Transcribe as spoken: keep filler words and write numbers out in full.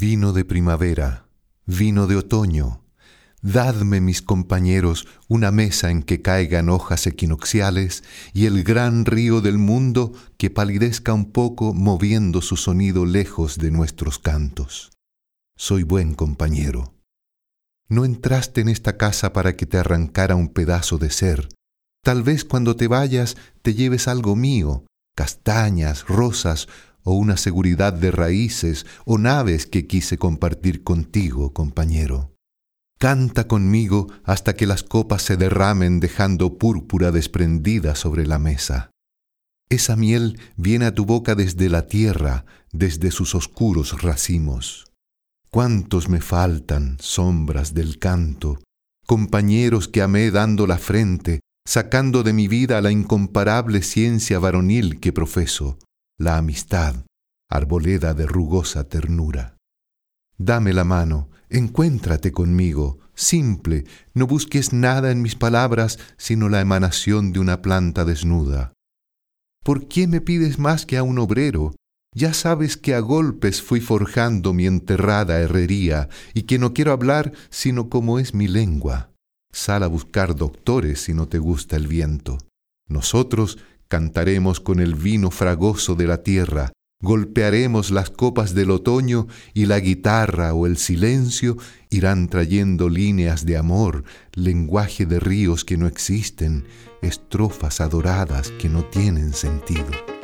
Vino de primavera, vino de otoño, dadme, mis compañeros, una mesa en que caigan hojas equinocciales y el gran río del mundo que palidezca un poco moviendo su sonido lejos de nuestros cantos. Soy buen compañero. No entraste en esta casa para que te arrancara un pedazo de ser. Tal vez cuando te vayas te lleves algo mío, castañas, rosas, o una seguridad de raíces, o naves que quise compartir contigo, compañero. Canta conmigo hasta que las copas se derramen dejando púrpura desprendida sobre la mesa. Esa miel viene a tu boca desde la tierra, desde sus oscuros racimos. ¿Cuántos me faltan, sombras del canto, compañeros que amé dando la frente, sacando de mi vida la incomparable ciencia varonil que profeso, la amistad, arboleda de rugosa ternura? Dame la mano, encuéntrate conmigo, simple, no busques nada en mis palabras sino la emanación de una planta desnuda. ¿Por qué me pides más que a un obrero? Ya sabes que a golpes fui forjando mi enterrada herrería y que no quiero hablar sino como es mi lengua. Sal a buscar doctores si no te gusta el viento. Nosotros cantaremos con el vino fragoso de la tierra, golpearemos las copas del otoño y la guitarra o el silencio irán trayendo líneas de amor, lenguaje de ríos que no existen, estrofas adoradas que no tienen sentido.